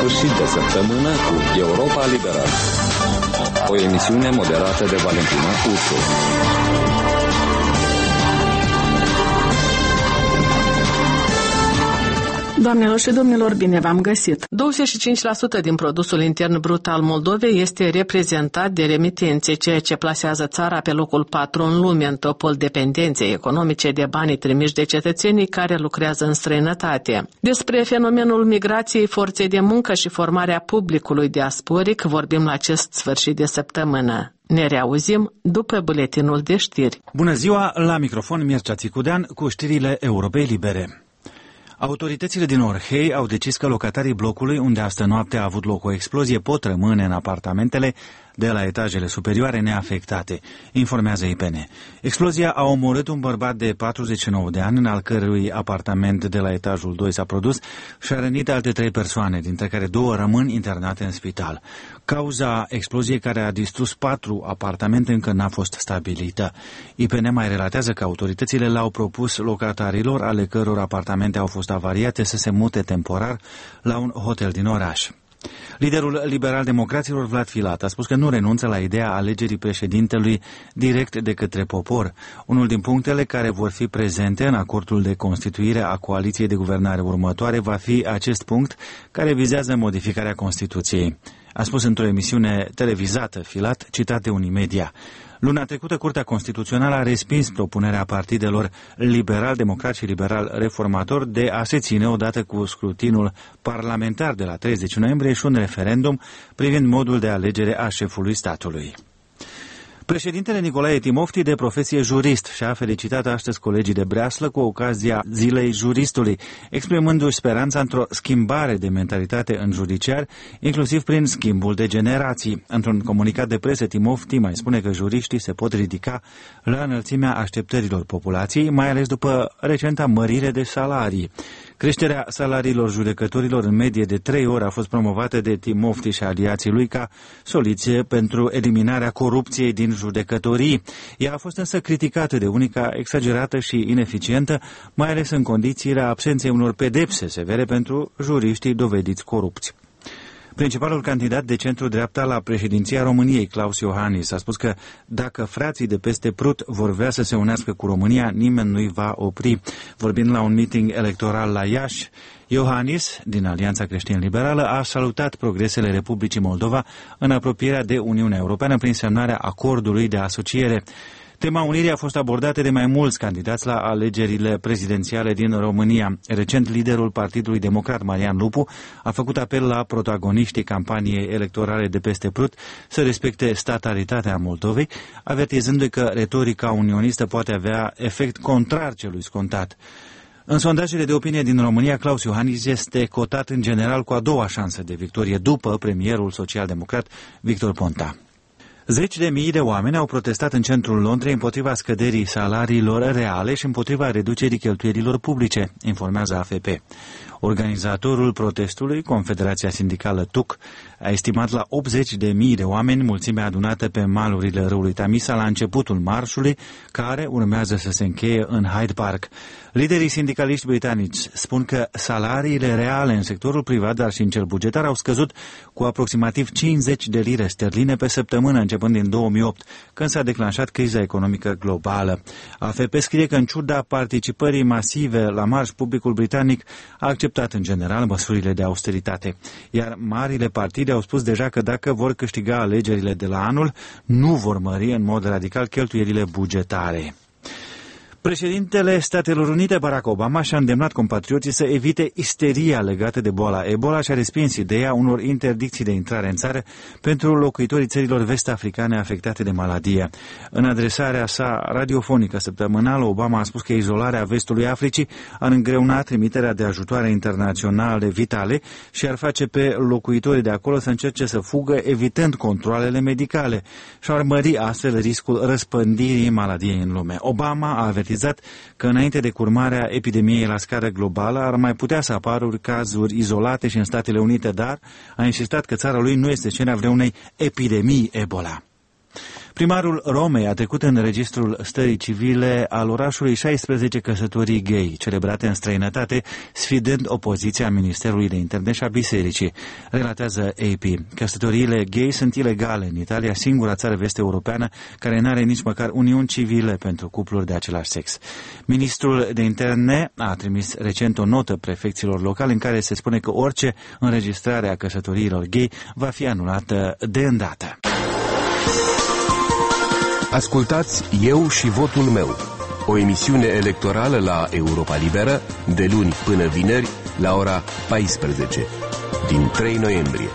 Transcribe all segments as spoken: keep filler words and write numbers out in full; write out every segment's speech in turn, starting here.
sfârșit de săptămână cu Europa Liberă. O emisiune moderată de Valentina Ursu. Doamnelor și domnilor, bine v-am găsit! douăzeci și cinci la sută din produsul intern brut al Moldovei este reprezentat de remitențe, ceea ce plasează țara pe locul patru în lume în topul dependenței economice de banii trimiși de cetățenii care lucrează în străinătate. Despre fenomenul migrației forței de muncă și formarea publicului diasporic vorbim la acest sfârșit de săptămână. Ne reauzim după buletinul de știri. Bună ziua, la microfon Mircea Țicudean cu știrile Europei Libere. Autoritățile din Orhei au decis că locatarii blocului unde astă noapte a avut loc o explozie pot rămâne în apartamentele de la etajele superioare neafectate, informează I P N. Explozia a omorât un bărbat de patruzeci și nouă de ani, în al cărui apartament de la etajul doi s-a produs, și a rănit alte trei persoane, dintre care două rămân internate în spital. Cauza exploziei care a distrus patru apartamente încă n-a fost stabilită. I P N mai relatează că autoritățile le-au propus locatarilor ale căror apartamente au fost avariate să se mute temporar la un hotel din oraș. Liderul liberal-democraților Vlad Filat a spus că nu renunță la ideea alegerii președintelui direct de către popor. Unul din punctele care vor fi prezente în acordul de constituire a coaliției de guvernare următoare va fi acest punct care vizează modificarea Constituției. A spus într-o emisiune televizată Filat, citat de Unimedia. Luna trecută, Curtea Constituțională a respins propunerea partidelor liberal-democrat și liberal-reformator de a se ține odată cu scrutinul parlamentar de la treizeci noiembrie și un referendum privind modul de alegere a șefului statului. Președintele Nicolae Timofti, de profesie jurist, și-a felicitat astăzi colegii de breaslă cu ocazia Zilei Juristului, exprimându-și speranța într-o schimbare de mentalitate în judiciar, inclusiv prin schimbul de generații. Într-un comunicat de presă, Timofti mai spune că juriștii se pot ridica la înălțimea așteptărilor populației, mai ales după recenta mărire de salarii. Creșterea salariilor judecătorilor în medie de trei ori a fost promovată de Timofti și aliații lui ca soluție pentru eliminarea corupției din judecătorii. Ea a fost însă criticată de unii ca exagerată și ineficientă, mai ales în condițiile absenței unor pedepse severe pentru juriștii dovediți corupți. Principalul candidat de centru-dreapta la președinția României, Klaus Iohannis, a spus că dacă frații de peste Prut vor vrea să se unească cu România, nimeni nu-i va opri. Vorbind la un meeting electoral la Iași, Iohannis, din Alianța Creștin-Liberală, a salutat progresele Republicii Moldova în apropierea de Uniunea Europeană prin semnarea acordului de asociere. Tema unirii a fost abordată de mai mulți candidați la alegerile prezidențiale din România. Recent, liderul Partidului Democrat, Marian Lupu, a făcut apel la protagoniștii campaniei electorale de peste Prut să respecte statalitatea Moldovei, avertizându-i că retorica unionistă poate avea efect contrar celui scontat. În sondajele de opinie din România, Klaus Iohannis este cotat în general cu a doua șansă de victorie după premierul social-democrat Victor Ponta. Zeci de mii de oameni au protestat în centrul Londrei împotriva scăderii salariilor reale și împotriva reducerii cheltuielilor publice, informează A F P. Organizatorul protestului, Confederația Sindicală T U C, a estimat la optzeci de mii de oameni mulțimea adunată pe malurile râului Tamisa la începutul marșului, care urmează să se încheie în Hyde Park. Liderii sindicaliști britanici spun că salariile reale în sectorul privat, dar și în cel bugetar, au scăzut cu aproximativ cincizeci de lire sterline pe săptămână, începând din două mii opt, când s-a declanșat criza economică globală. A F P scrie că, în ciuda participării masive la marș, publicul britanic a acceptat în general măsurile de austeritate, iar marile partide au spus deja că dacă vor câștiga alegerile de la anul, nu vor mări în mod radical cheltuielile bugetare. Președintele Statelor Unite, Barack Obama, și-a îndemnat compatrioții să evite isteria legată de boala Ebola și a respins ideea unor interdicții de intrare în țară pentru locuitorii țărilor vest-africane afectate de maladie. În adresarea sa radiofonică săptămânală, Obama a spus că izolarea vestului Africii ar îngreuna trimiterea de ajutoare internaționale vitale și ar face pe locuitorii de acolo să încerce să fugă, evitând controalele medicale, și ar mări astfel riscul răspândirii maladiei în lume. Obama a avertizat că înainte de curmarea epidemiei la scară globală ar mai putea să apară cazuri izolate și în Statele Unite, dar a insistat că țara lui nu este scena vreunei epidemii Ebola. Primarul Romei a trecut în registrul stării civile al orașului șaisprezece căsătorii gay, celebrate în străinătate, sfidând opoziția Ministerului de Interne și a Bisericii, relatează A P. Căsătoriile gay sunt ilegale în Italia, singura țară vest-europeană care nu are nici măcar uniuni civile pentru cupluri de același sex. Ministrul de Interne a trimis recent o notă prefecților locale în care se spune că orice înregistrare a căsătoriilor gay va fi anulată de îndată. Ascultați Eu și votul meu, o emisiune electorală la Europa Liberă, de luni până vineri, la ora paisprezece, din trei noiembrie.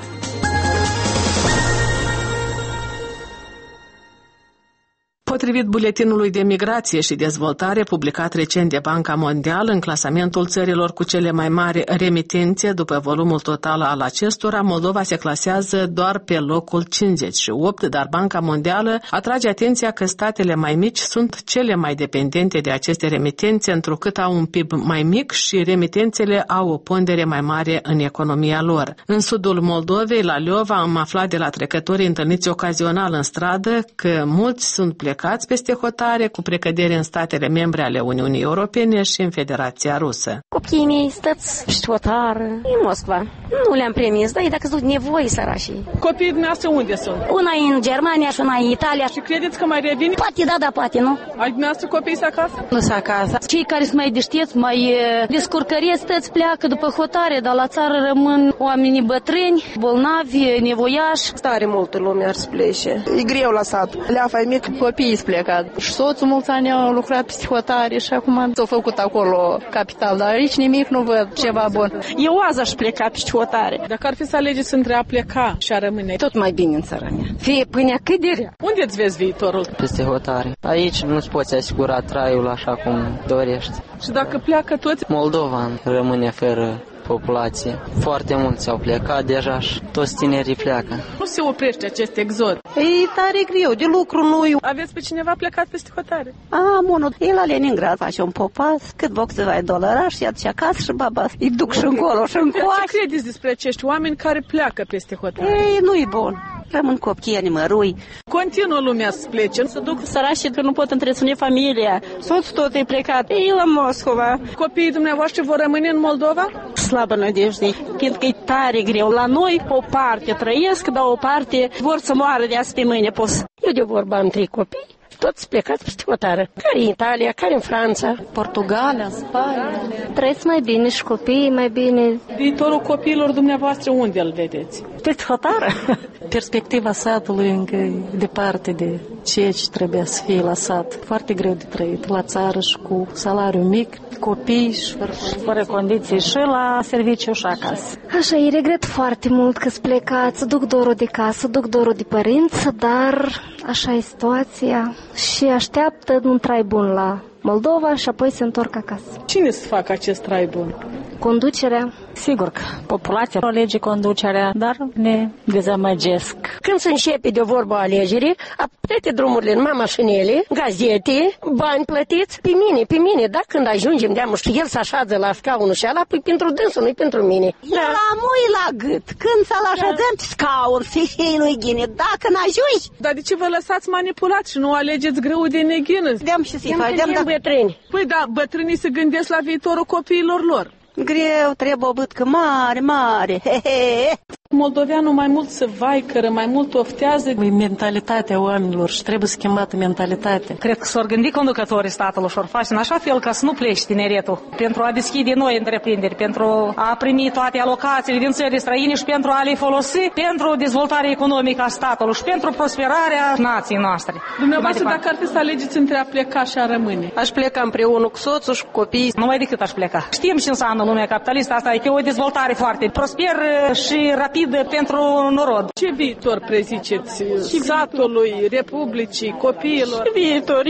Potrivit buletinului de migrație și dezvoltare publicat recent de Banca Mondială, în clasamentul țărilor cu cele mai mari remitențe după volumul total al acestora, Moldova se clasează doar pe locul cincizeci și opt, dar Banca Mondială atrage atenția că statele mai mici sunt cele mai dependente de aceste remitențe, întrucât au un P I B mai mic și remitențele au o pondere mai mare în economia lor. În sudul Moldovei, la Leova, am aflat de la trecătorii întâlniți ocazional în stradă că mulți sunt plecați peste hotare cu precădere în statele membre ale Uniunii Europene și în Federația Rusă. Copiii mei stăți peste hotară în Moscova. Nu le-am premis, dar dacă sunt nevoi sărașii. Copiii dumneavoastră unde sunt? Una e în Germania și una e în Italia. Și credeți că mai revin? Poate da, da, poate nu. Ai dumneavoastră copiii să acasă? Nu să acasă. Cei care sunt mai deștepți, mai descurcăreți, stăți pleacă după hotare, dar la țară rămân oamenii bătrâni, bolnavi, nevoiași. Stare multă lume ar să plece. E greu la sat. Leafa e mic, copiii sunt plecat. Și soțul mulți ani au lucrat peste hotare și acum s-au făcut acolo capital, dar aici nimic nu văd ceva bun. Eu azi aș pleca peste hotare. Dacă ar fi să alegeți între a pleca și a rămâne, tot mai bine în țara mea. Fie pâinea cât de rea. Unde îți vezi viitorul? Peste hotare. Aici nu-ți poți asigura traiul așa cum dorești. Și dacă pleacă toți? Moldova rămâne fără populație. Foarte mulți au plecat deja și toți tinerii pleacă. Nu se oprește acest exod. E tare greu, de lucru nu. Aveți pe cineva plecat peste hotare? Am unul, e la Leningrad, face un popas, cât boc să vai dolara și aduce acasă și baba îi duc și încolo și încoace. Ce credeți despre acești oameni care pleacă peste hotare? Ei, nu-i bun. Rămân copii, nimărui. Continuă lumea să plece. Să duc sărașii că nu pot întreține familia. Soțul tot e plecat. E la Moscova. Copiii dumneavoastră vor rămâne în Moldova? Slabă nădejde, fiindcă e tare greu. La noi o parte trăiesc, dar o parte vor să moară de azi pe mâine pus. Eu de vorba am trei copii. Toți plecați peste hotare. Care în Italia, care în Franța, Portugalia, Spania. Trăiesc mai bine și copiii mai bine. Viitorul copiilor dumneavoastră unde îl vedeți? Peste hotare. Perspectiva satului încă e departe de ceea ce trebuie să fie la sat. Foarte greu de trăit la țară și cu salariu mic, copii și fără condiții și la serviciu și acasă. Așa, îi regret foarte mult că sunt plecați, duc dorul de casă, duc dorul de părinți, dar așa e situația și așteaptă un trai bun la Moldova și apoi se întorc acasă. Cine să facă acest trai bun? Conducerea. Sigur că populația alege conducerea, dar ne dezamăgesc. Când se începe de vorba alegere, toate drumurile, numai mașinile, gazete, bani plătiți, pe mine, pe mine, da? Când ajungem de-amă și el se așează la scaunul și ala, păi pentru dânsul, nu-i pentru mine. Da. La mui la gât, când să-l așezăm pe scaun, și nu-i ghine, dacă n-ajungi. Dar de ce vă lăsați manipulați și nu alegeți greu de neghină? Deam și să-i facem, da. Bătrâni. Păi da, bătrânii se gândesc la viitorul copiilor lor. Greu, trebuie o bâtcă mare, mare, he, he. Moldoveanul mai mult se vaicără, mai mult oftează. E mentalitatea oamenilor și trebuie schimbată mentalitatea. Cred că s-au gândit conducătorii statului și-au face în așa fel ca să nu pleci tineretul pentru a deschide noi întreprinderi, pentru a primi toate alocațiile din țări străine și pentru a le folosi pentru dezvoltarea economică a statului și pentru prosperarea nației noastre. Dumneavoastră, dacă ar fi să alegeți între a pleca și a rămâne? Aș pleca împreună cu soțul și cu copiii. Numai decât aș pleca. Știm ce înseamnă lumea capitalistă, asta e o dezvoltare foarte prosperă și rapidă pentru norod. Ce viitor preziceți satului, republicii, copiilor? Viitorii.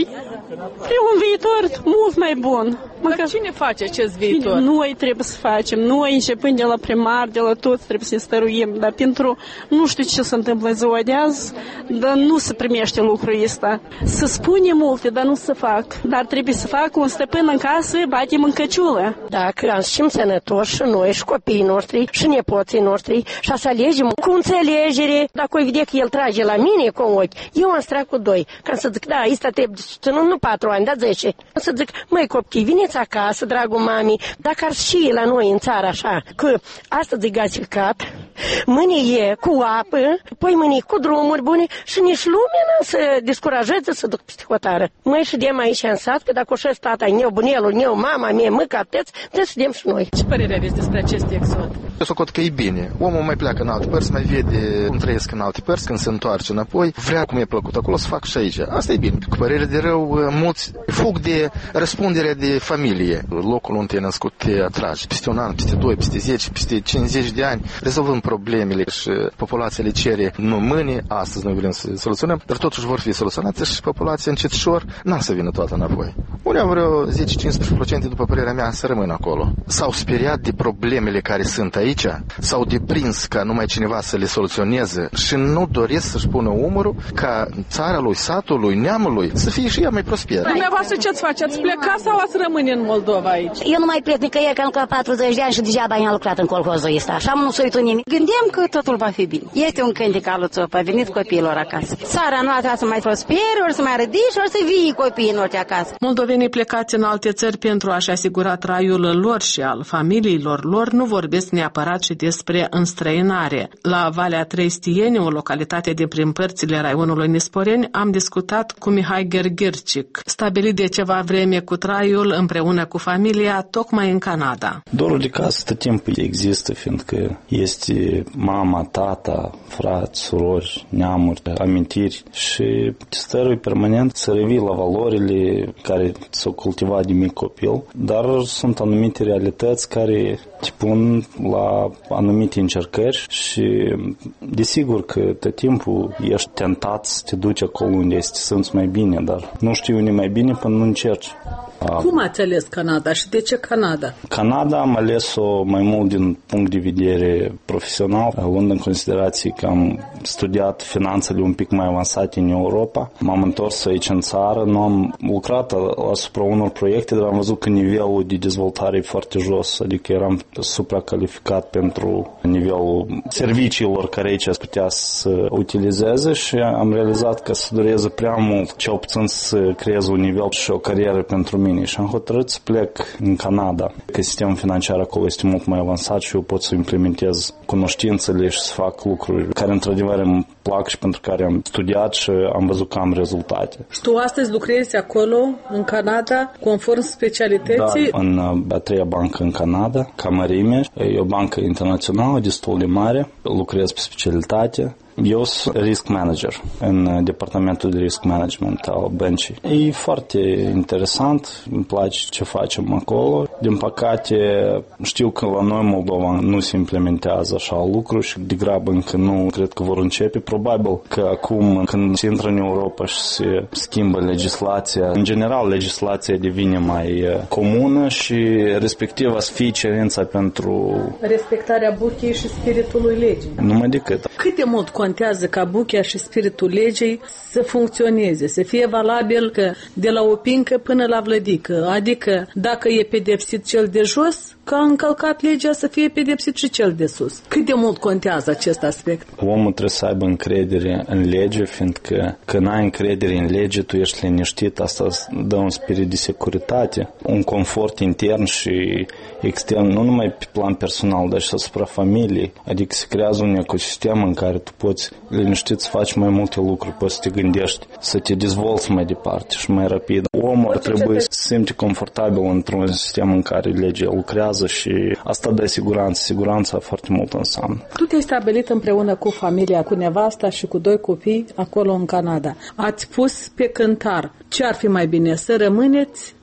E un viitor mult mai bun. Dar cine face acest viitor? Noi trebuie să facem. Noi, începând de la primar, de la toți, trebuie să ne stăruim. Dar pentru, nu știu ce se întâmplă în ziua de azi, dar nu se primește lucrul ăsta. Să spune multe, dar nu se fac. Dar trebuie să facă un stăpân în casă, batem în căciulă. Dacă am și sănătoși și noi, și copiii noștri, și nepoții noștri, și să alegem cu înțelegere. Dacă o vede că el trage la mine cu un ochi, eu am strat cu doi. Ca să zic, da, ăsta trebuie să nu, nu patru ani, dar zece. Să zic, măi copii, veniți acasă, dragul mami, dacă ar și la noi în țară așa, că astăzi e gasificat, mâine e cu apă, poi mâine cu drumuri bune și nici lumea nu se descurajeze să duc peste hotară. Măi, și dem aici în sat, că dacă o șez tata, neu, bunelul, neu, mama mie, mâca, teți, trebuie să dem și noi. Ce părere aveți despre acest exod? Eu socot că e bine. Omul mai pleacă în alte părți, mai vede cum trăiesc în alte părți, când se întoarce înapoi, vrea cum e plăcut acolo să fac și aici. Asta e bine. Cu părere de rău, mulți fug de răspunderea de familie. Locul unde e născut te atrage. Peste un an, peste doi, peste zece, peste cincizeci de ani, rezolvăm problemele și populația le cere nu mâine, astăzi noi vrem să soluționăm, dar totuși vor fi soluționate și populația încetșor n-a să vină toată înapoi. Unii vreo zece-cincisprezece la sută, după părerea mea, să rămână acolo. S-au speriat de problemele care sunt aici, s-au deprins ca numai cineva să le soluționeze și nu doresc să-și pună umărul ca țara lui, satul lui, neamul lui să fie și ea mai prosperă. Dumneavoastră ce-ați face? Ați pleca sau ați rămâne în Moldova aici? Eu nu mai plec nicăieri, că am lucrat patruzeci de ani și degeaba am lucrat în colhozul ăsta. Așa nu s-a uitat nimic. Gândeam că totul va fi bine. Este un cânt de calul țop, a venit copiilor acasă. Țara noastră să mai prospere, ori să mai ridice, ori să vii copiii noștri acasă. Moldovenii plecați în alte țări pentru a-și asigura traiul lor și al familiilor lor nu vorbesc neapărat și despre înstrăinare. La Valea Trei-Stieni, o localitate din prin părțile raionului Nisporeni, am discutat cu Mihai Gergircic, stabilit de ceva vreme cu traiul împreună cu familia, tocmai în Canada. Dorul de casă tot timpul există, fiindcă este mama, tata, frați, surori, neamuri, amintiri și stărui permanent să revii la valorile care s-au cultivat de mic copil, dar sunt anumite realități care te pun la anumite încercări și desigur că tot timpul ești tentat să te duci acolo unde este, să simți mai bine, dar nu știi unde mai bine până nu încerci. Cum ați ales Canada și de ce Canada? Canada am ales-o mai mult din punct de vedere profesional, luând în considerație că am studiat finanțele un pic mai avansate în Europa. M-am întors aici în țară, nu am lucrat asupra unor proiecte, dar am văzut că nivelul de dezvoltare e foarte jos, adică eram supracalificat pentru nivelul serviciilor care aici putea să utilizeze și am realizat că se durează prea mult, cel puțin să creez un nivel și o carieră pentru mine. Și am hotărât să plec în Canada, că sistemul financiar acolo este mult mai avansat și eu pot să implementez cunoștințele și să fac lucruri care într-adevăr îmi plac și pentru care am studiat și am văzut că am rezultate. Și tu astăzi lucrezi acolo, în Canada, conform specialității? Da, în a treia bancă în Canada, ca mărime. E o bancă internațională destul de mare, lucrez pe specialitate. Eu sunt risk manager în departamentul de risk management al băncii. E foarte interesant, îmi place ce facem acolo. Din păcate, știu că la noi Moldova nu se implementează așa lucruri și degrabă încă nu cred că vor începe. Probabil că acum, când se intră în Europa și se schimbă legislația, în general legislația devine mai comună și respectiv va fi cerința pentru respectarea buchei și spiritului legii. Numai decât. Cât de mult contează ca buchea și spiritul legii să funcționeze, să fie valabil că de la o pincă până la vlădică, adică dacă e pedepsit cel de jos, că a încălcat legea să fie pedepsit și cel de sus. Cât de mult contează acest aspect? Omul trebuie să aibă încredere în lege, fiindcă când ai încredere în lege, tu ești liniștit, asta dă un spirit de securitate, un confort intern și extern, nu numai pe plan personal, dar și asupra familiei. Adică se creează un ecosistem în care tu poți liniștit să faci mai multe lucruri, poți să te gândești, să te dezvolți mai departe și mai rapid. Omul ar trebui să se simte confortabil într-un sistem în care legea lucrează și asta dă siguranță. Siguranța foarte mult înseamnă. Tu te-ai stabilit împreună cu familia, cu nevasta și cu doi copii acolo în Canada. Ați pus pe cântar ce ar fi mai bine, să rămâneți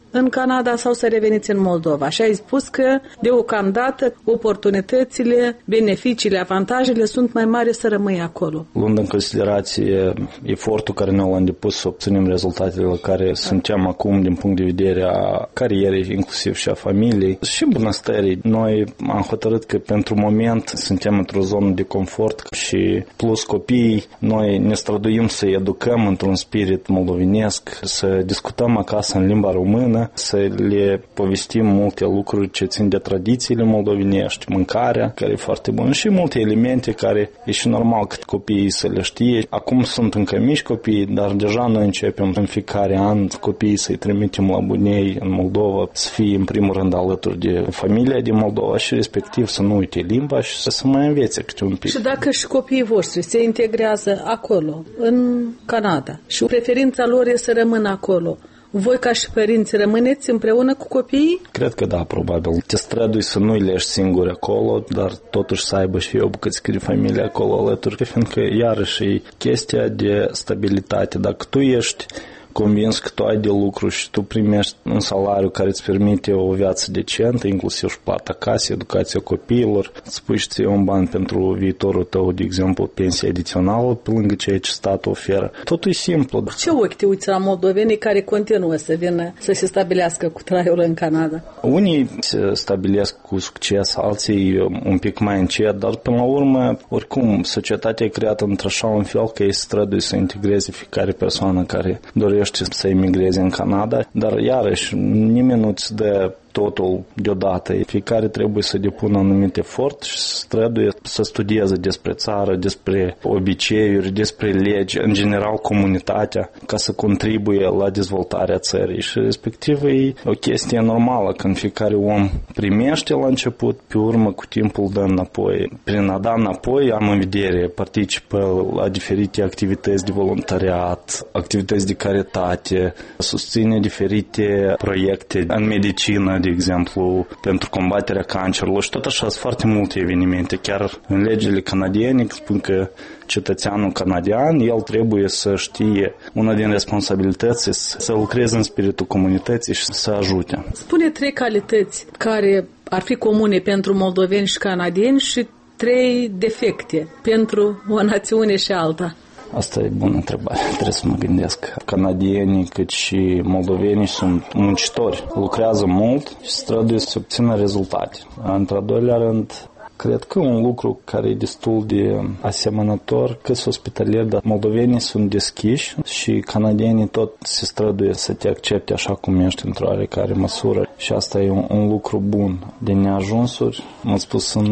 în Canada sau să reveniți în Moldova. Și ai spus că deocamdată oportunitățile, beneficiile, avantajele sunt mai mari să rămâi acolo. Luând în considerație efortul care ne-l am depus să obținem rezultatele la care suntem acum din punct de vedere a carierei, inclusiv și a familiei și bunăstării, noi am hotărât că pentru moment suntem într-o zonă de confort și plus copiii, noi ne străduim să educăm într-un spirit moldovenesc, să discutăm acasă în limba română, să le povestim multe lucruri ce țin de tradițiile moldovenești, mâncarea, care e foarte bună și multe elemente care e și normal cât copiii să le știe. Acum sunt încă mici copii, dar deja noi începem în fiecare an copiii să-i trimitem la bunei în Moldova, să fie în primul rând alături de familia din Moldova și respectiv să nu uite limba și să se mai învețe câte un pic. Și dacă și copiii voștri se integrează acolo, în Canada, și preferința lor e să rămână acolo, voi ca și părinți rămâneți împreună cu copiii? Cred că da, probabil. Te strădui să nu-i leși singuri acolo, dar totuși să aibă și o bucățică de familie acolo alături, fiindcă iarăși e chestia de stabilitate. Dacă tu ești convins că tu ai de lucru și tu primești un salariu care îți permite o viață decentă, inclusiv și plata casei, educația copiilor, îți pui și ție un ban pentru viitorul tău, de exemplu, pensie adițională, pe lângă ceea ce statul oferă. Totul e simplu. Cu ce ochi te uiți la moldovenii care continuă să vină să se stabilească cu traiul în Canada? Unii se stabilesc cu succes, alții un pic mai încet, dar până la urmă, oricum, societatea e creată într-așa un fel că ei străduie să integreze fiecare persoană care dorește să emigreze în Canada, dar iarăși nimeni nu-ți dă totul deodată. Fiecare trebuie să depună un anumit efort și să străduie să studieze despre țară, despre obiceiuri, despre legi, în general comunitatea, ca să contribuie la dezvoltarea țării. Și respectiv e o chestie normală când fiecare om primește la început, pe urmă cu timpul dă înapoi. Prin a da înapoi am în vedere, participă la diferite activități de voluntariat, activități de caritate, susține diferite proiecte în medicină, de exemplu, pentru combaterea cancerului și tot așa sunt foarte multe evenimente. Chiar în legile canadiene spun că cetățeanul canadian, el trebuie să știe una din responsabilități, să lucreze în spiritul comunității și să ajute. Spune trei calități care ar fi comune pentru moldoveni și canadieni și trei defecte pentru o națiune și alta. Asta e bună întrebare, trebuie să mă gândesc. Canadienii cât și moldovenii sunt muncitori, lucrează mult și străduie să obțină rezultate. Într-al doilea rând, cred că un lucru care e destul de asemănător, că sunt ospitalieri, dar moldovenii sunt deschiși și canadienii tot se străduie să te accepte așa cum ești într-o oarecare măsură. Și asta e un, un lucru bun. De neajunsuri, m-am spus în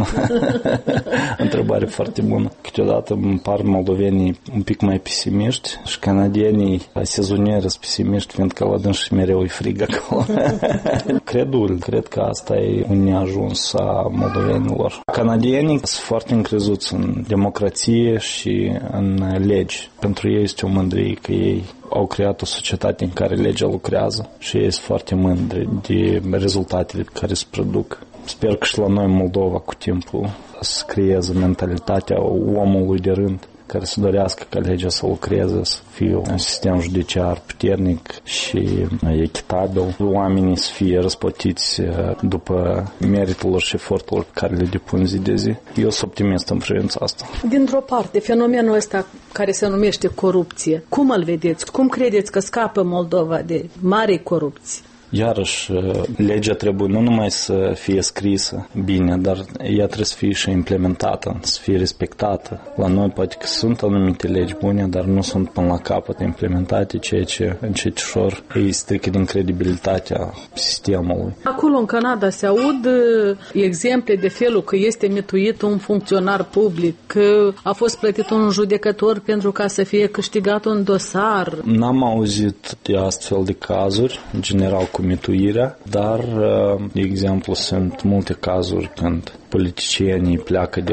întrebare foarte bună. Câteodată îmi par moldovenii un pic mai pesimiști și canadienii sezonieri sunt pesimiști, fiindcă la dânsi mereu e frig acolo. Credul, cred că asta e un neajuns a moldovenilor. Canadienii sunt foarte încrezuți în democrație și în legi. Pentru ei este o mândrie că ei au creat o societate în care legea lucrează și ei sunt foarte mândri de rezultatele care se produc. Sper că și la noi în Moldova cu timpul să creeze mentalitatea omului de rând care să dorească ca legea să lucreze, să fie un sistem judiciar puternic și echitabil, oamenii să fie răsplătiți după meritul lor și efortul pe care le depun zi de zi. Eu sunt optimist în privința asta. Dintr-o parte, fenomenul ăsta care se numește corupție, cum îl vedeți? Cum credeți că scapă Moldova de mare corupție? Iarăși, legea trebuie nu numai să fie scrisă bine, dar ea trebuie să fie și implementată, să fie respectată. La noi poate că sunt anumite legi bune, dar nu sunt până la capăt implementate, ceea ce încet ușor îi strică din credibilitatea sistemului. Acolo în Canada se aud exemple de felul că este mituit un funcționar public, că a fost plătit un judecător pentru ca să fie câștigat un dosar. N-am auzit de astfel de cazuri, în general cu mituirea, dar, de exemplu, sunt multe cazuri când politicienii pleacă de la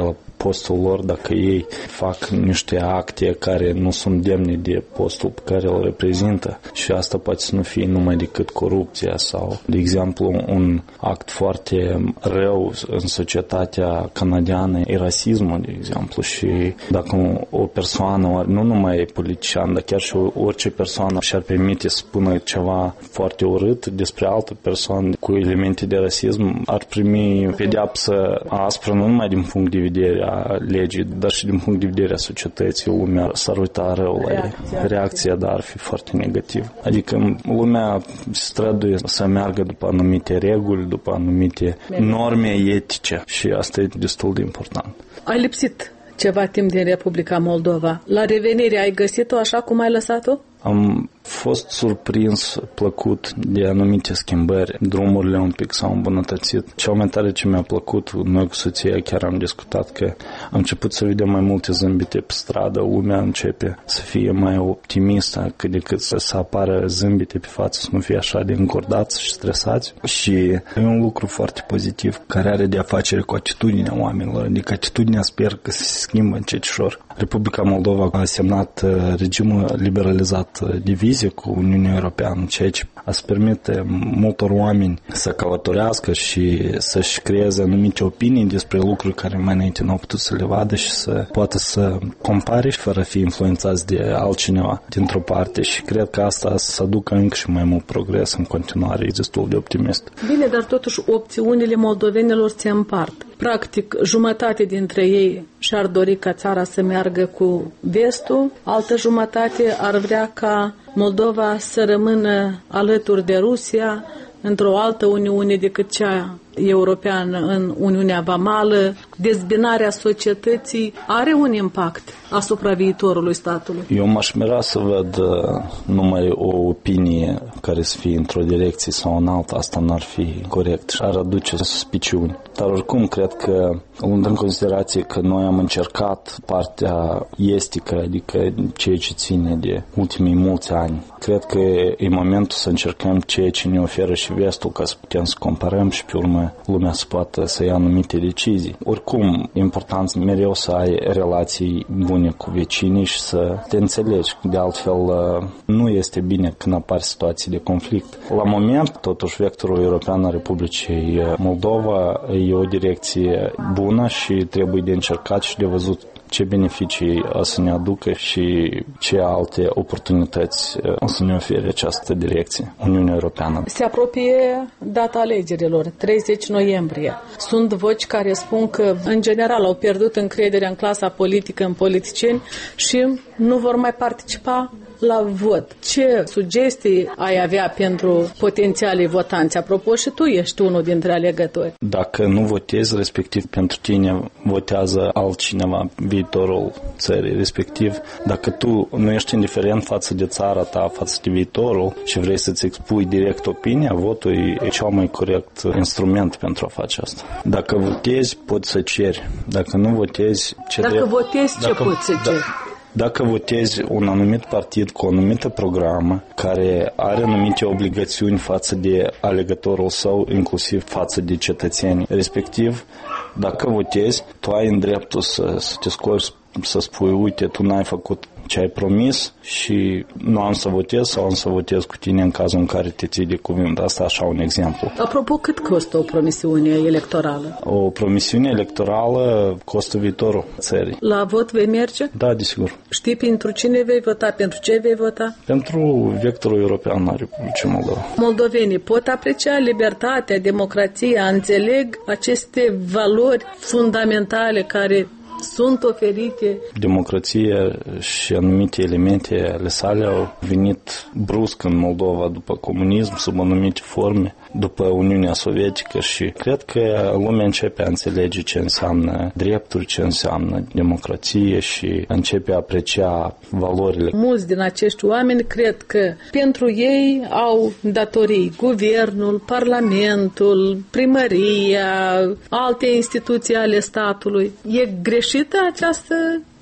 postul lor dacă ei fac niște acte care nu sunt demne de postul pe care îl reprezintă. Și asta poate să nu fie numai decât corupția sau, de exemplu, un act foarte rău în societatea canadiană e rasismul, de exemplu. Și dacă o persoană, nu numai politician, dar chiar și orice persoană și-ar permite să spună ceva foarte urât despre altă persoană cu elemente de rasism, ar primi pedeapsă aspră nu numai din punct de vedere a legii, dar și din punct de vedere a societății. Lumea s-ar uita rău la ei. Reacția, dar ar fi foarte negativă. Adică lumea străduie să meargă după anumite reguli, după anumite norme etice și asta e destul de important. Ai lipsit ceva timp din Republica Moldova. La revenire ai găsit-o așa cum ai lăsat-o? Am fost surprins, plăcut de anumite schimbări. Drumurile un pic s-au îmbunătățit. Cel mai tare ce mi-a plăcut, noi cu soția chiar am discutat că am început să vedem mai multe zâmbite pe stradă. Lumea începe să fie mai optimistă cât de cât să, să apară zâmbite pe față, să nu fie așa de încurdați și stresați. Și e un lucru foarte pozitiv care are de a face cu atitudinea oamenilor. Adică atitudinea sper că se schimbă încetșor. Republica Moldova a semnat regimul liberalizat de vize cu Uniunea Europeană, ceea ce a să permite multor oameni să călătorească și să-și creeze anumite opinii despre lucruri care mai înainte nu au putut să le vadă și să poată să compare fără a fi influențați de altcineva dintr-o parte și cred că asta să aducă încă și mai mult progres în continuare, e destul de optimist. Bine, dar totuși opțiunile moldovenilor se împart. Practic, jumătate dintre ei și-ar dori ca țara să meargă cu vestul, altă jumătate ar vrea ca Moldova să rămână alături de Rusia într-o altă Uniune decât cea europeană, în Uniunea Vamală. Dezbinarea societății are un impact asupra viitorului statului. Eu m-aș mira să văd numai o opinie care să fie într-o direcție sau în alta. Asta n-ar fi corect și ar aduce suspiciuni. Dar oricum cred că, luând în considerație că noi am încercat partea estică, adică ceea ce ține de ultimii mulți ani, cred că e momentul să încercăm ceea ce ne oferă și vestul ca să putem să comparăm și pe urmă lumea să poată să ia anumite decizii. Oricum, e important mereu să ai relații bune cu vecinii și să te înțelegi. De altfel, nu este bine când apar situații de conflict. La moment, totuși, vectorul european al Republicii Moldova e o direcție bună și trebuie de încercat și de văzut ce beneficii o să ne aducă și ce alte oportunități o să ne ofere această direcție, Uniunea Europeană. Se apropie data alegerilor, treizeci noiembrie. Sunt voci care spun că, în general, au pierdut încrederea în clasa politică, în politicieni și nu vor mai participa la vot. Ce sugestii ai avea pentru potențialii votanți? Apropo, și tu ești unul dintre alegători. Dacă nu votezi, respectiv pentru tine votează altcineva viitorul țării, respectiv dacă tu nu ești indiferent față de țara ta, față de viitorul și vrei să-ți expui direct opinia, votul e cel mai corect instrument pentru a face asta. Dacă votezi, poți să ceri. Dacă nu votezi, ce Dacă drept... votezi, ce Dacă... poți să ceri? Da. Dacă votezi un anumit partid cu o anumită programă care are anumite obligațiuni față de alegătorul său, inclusiv față de cetățeni, respectiv, dacă votezi, tu ai în dreptul să, să te scoți, să spui, uite, tu n-ai făcut ce ai promis și nu am să votez sau am să votez cu tine în cazul în care te ții de cuvânt. Asta așa un exemplu. Apropo, cât costă o promisiune electorală? O promisiune electorală costă viitorul țării. La vot vei merge? Da, desigur. Știi pentru cine vei vota? Pentru ce vei vota? Pentru vectorul european al Republicii Moldova. Moldovenii pot aprecia libertatea, democrația, înțeleg aceste valori fundamentale care sunt oferite. Democrația și anumite elemente ale sale au venit brusc în Moldova după comunism, sub anumite forme, după Uniunea Sovietică și cred că lumea începe a înțelege ce înseamnă drepturi, ce înseamnă democrație și începe a aprecia valorile. Mulți din acești oameni cred că pentru ei au datorii guvernul, parlamentul, primăria, alte instituții ale statului. E greșită această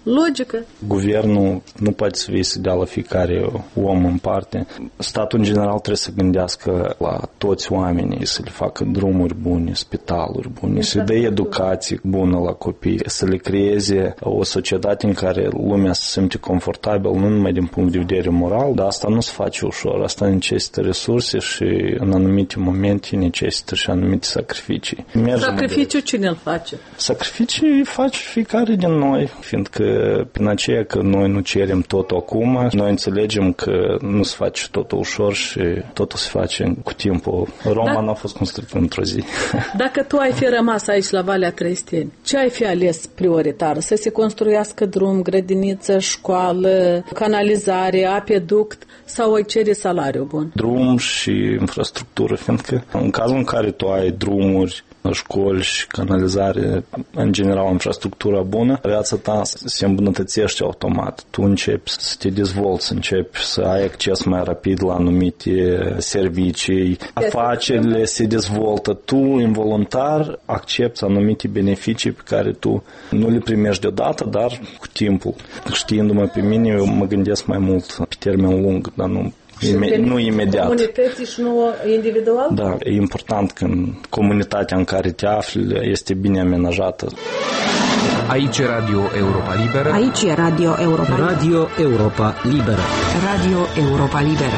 Logică. Guvernul nu poate să vie să dea la fiecare om în parte. Statul în general trebuie să gândească la toți oamenii, să le facă drumuri bune, spitaluri bune, să le dea educație bună la copii, să le creeze o societate în care lumea se simte confortabil, nu numai din punct de vedere moral, dar asta nu se face ușor. Asta necesită resurse și în anumite momente necesită și anumite sacrificii. Sacrificiu cine îl face? Sacrificii face fiecare din noi, fiindcă prin aceea că noi nu cerem totul acum, noi înțelegem că nu se face totul ușor și totul se face cu timpul. Roma n-a fost construită într-o zi. Dacă tu ai fi rămas aici la Valea Trăisteni, ce ai fi ales prioritar? Să se construiască drum, grădiniță, școală, canalizare, apeduct sau îi cere salariu bun? Drum și infrastructură, fiindcă în cazul în care tu ai drumuri, școli și canalizare, în general infrastructura bună, viața ta se îmbunătățește automat. Tu începi să te dezvolți, începi să ai acces mai rapid la anumite servicii, afacerile se dezvoltă, tu involuntar accepti anumite beneficii pe care tu nu le primești deodată, dar cu timpul. Știindu-mă pe mine, eu mă gândesc mai mult pe termen lung, dar nu Ime- nu imediat. Comunității și nu individual? Da, e important când comunitatea în care te afli este bine amenajată. Aici e Radio Europa Liberă. Aici e Radio Europa Liberă. Radio Europa Liberă. Radio Europa Liberă.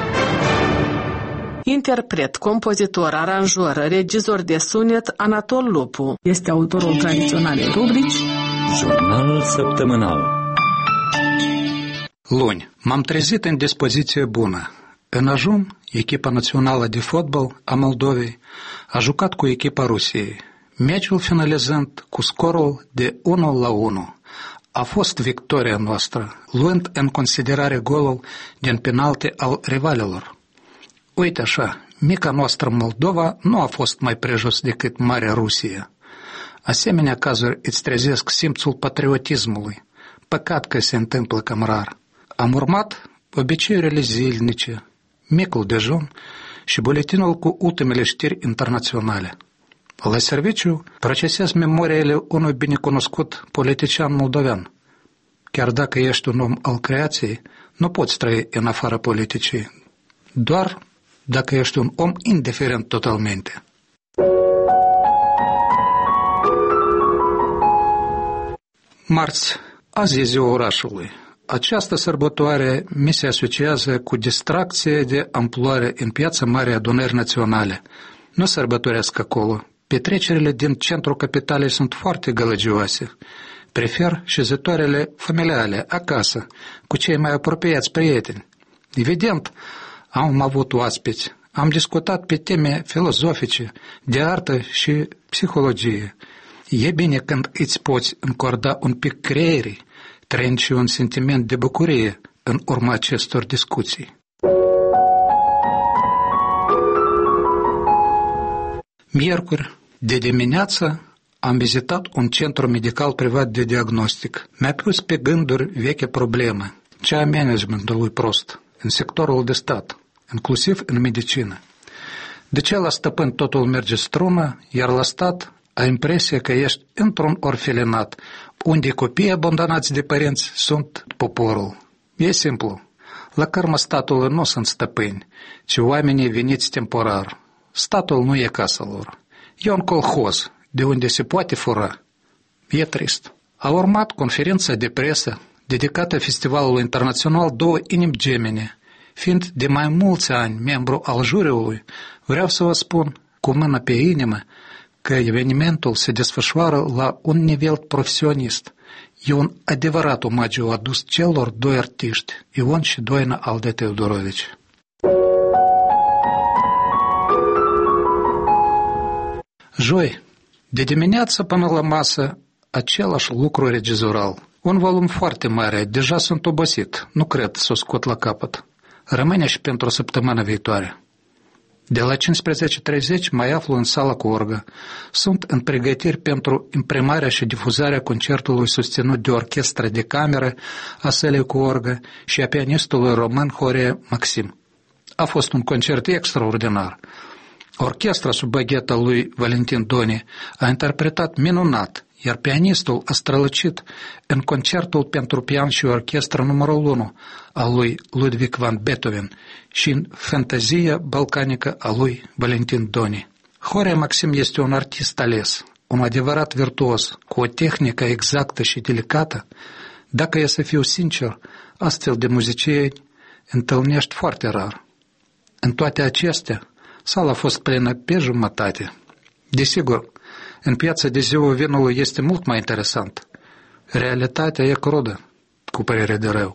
Interpret, compozitor, aranjor, regizor de sunet, Anatol Lupu. Este autorul tradiționalei rubrici Jurnal săptămânal. Luni, m-am trezit în dispoziție bună. În ajun, echipa națională de fotbal a Moldovei a jucat cu echipa Rusiei, meciul finalizând cu scorul de unu la unu. A fost victoria noastră, luând în considerare golul din penalti al rivalilor. Uite așa, mica noastră Moldova nu a fost mai prejos decât Marea Rusie. Asemenea cazuri îți trezesc simțul patriotismului. Păcat că se întâmplă cam rar. Am urmat obiceiurile zilnice, micul dejun și buletinul cu ultimele știri internaționale. La serviciu procesez memoriile unui binecunoscut politician moldovean. Chiar dacă ești un om al creației, nu poți trăi în afara politicii, doar dacă ești un om indiferent totalmente. Marți, azi e ziua orașului. Această sărbătoare mi se asociază cu distracție de amploare în Piața Mare Adunări Naționale. Nu sărbătoresc acolo. Petrecerile din centrul capitalei sunt foarte gălăgioase. Prefer șezătoarele familiale, acasă, cu cei mai apropiați prieteni. Evident, am avut oaspeți. Am discutat pe teme filozofice, de artă și psihologie. E bine când îți poți încorda un pic creierii, trăind și un sentiment de bucurie în urma acestor discuții. Miercuri, de dimineață, am vizitat un centru medical privat de diagnostic. Mi-a pus pe gânduri veche probleme, cea a managementului prost, în sectorul de stat, inclusiv în medicină. De ce la stăpân totul merge strună, iar la stat ai impresia că ești într-un orfelinat, unde copiii abandonați de părinți sunt poporul. E simplu. La cărma statului nu sunt stăpâni, ci oamenii veniți temporar. Statul nu e casa lor. E un colhoz, de unde se poate fura. E trist. A urmat conferința de presă dedicată Festivalului Internațional Două Inimi Gemene. Fiind de mai mulți ani membru al juriului, vreau să vă spun cu mâna pe inimă că evenimentul se desfășoară la un nivel profesionist. E un adevărat omagiu adus celor doi artiști, Ion și Doina Alde Teodorovici. Joi, de dimineață până la masă, același lucru regizoral. Un volum foarte mare, deja sunt obosit, nu cred să o scot la capăt. Rămâne și pentru săptămâna viitoare. De la cincisprezece treizeci mai aflu în sala cu orgă. Sunt în pregătiri pentru imprimarea și difuzarea concertului susținut de orchestra de cameră a sălii cu orgă și a pianistului român Horia Maxim. A fost un concert extraordinar. Orchestra sub bagheta lui Valentin Doni a interpretat minunat, iar pianistul a strălucit în concertul pentru pian și orchestră numărul unu al lui Ludwig van Beethoven și în Fantazia balcanică a lui Valentin Doni. Horea Maxim este un artist ales, un adevărat virtuos, cu o tehnică exactă și delicată. Dacă e să fiu sincer, astfel de muzicieni întâlnești foarte rar. În toate acestea, sala a fost plină pe jumătate. Desigur, în piața de ziua vinului este mult mai interesant. Realitatea e crudă, cu părere de rău.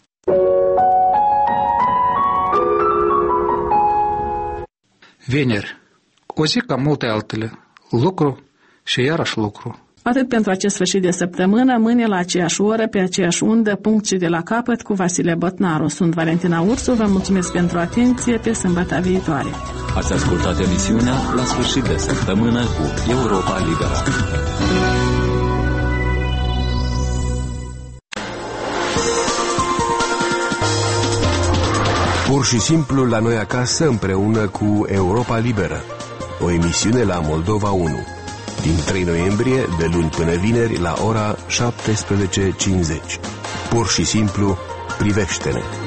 Vineri, o zi ca multe altele, lucru și iarăși lucru. Atât pentru acest sfârșit de săptămână, mâine la aceeași oră, pe aceeași undă, punct și de la capăt, cu Vasile Botnaru. Sunt Valentina Ursu, vă mulțumesc pentru atenție, pe sâmbătă viitoare. Ați ascultat emisiunea La sfârșit de săptămână cu Europa Liberă. Pur și simplu la noi acasă, împreună cu Europa Liberă, o emisiune la Moldova unu, din trei noiembrie, de luni până vineri, la ora șaptesprezece cincizeci. Pur și simplu, privește-ne!